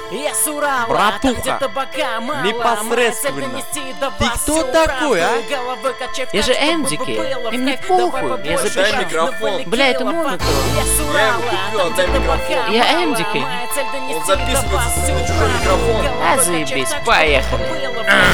Я с Урала, Братуха, непосредственно. Ты кто такой, а? Я же MDK, и мне похуй, я Дай запишу. микрофон. Бля, это мой микрофон. Я ему купил, дай микрофон. Я MDK. Он записывается на чужой микрофон. А заебись, поехали.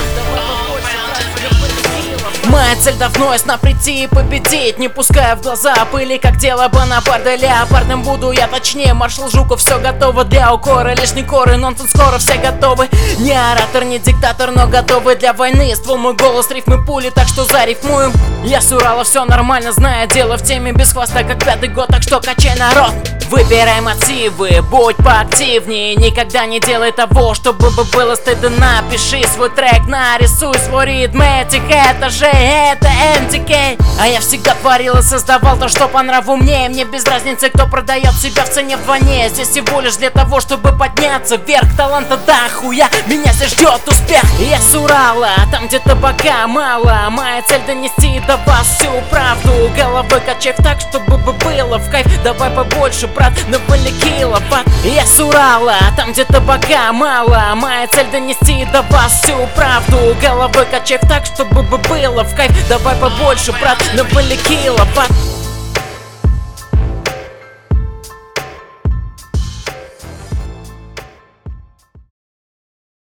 Моя цель давно ясна: прийти и победить, не пуская в глаза пыли, как дело Бонапарта. Леопардом буду я, точнее маршал Жуков. Все готово для укора, лишний коры, нонсенс, скоро все готовы. Не оратор, не диктатор, но готовы для войны. Ствол мой голос, рифмы пули, так что зарифмуем. Я с Урала, все нормально, зная дело в теме, без хвоста, как 5-й год, так что качай, народ. Выбирай мотивы, будь поактивнее, никогда не делай того, чтобы было стыдно. Напиши свой трек, нарисуй свой ритметик, это же это MDK. А я всегда творил и создавал то, что по нраву мне без разницы, кто продает себя в цене вдвойне. Здесь всего лишь для того, чтобы подняться вверх. Таланта до хуя, меня здесь ждет успех. Я с Урала, там где табака мало. Моя цель донести до вас всю правду. Головой качев так, чтобы было в кайф. Давай побольше, брат, навали киловатт. Я с Урала, там где табака мало. Моя цель донести до вас всю правду. Головой качев так, чтобы было в кайф. Давай побольше, брат, навали киловатт.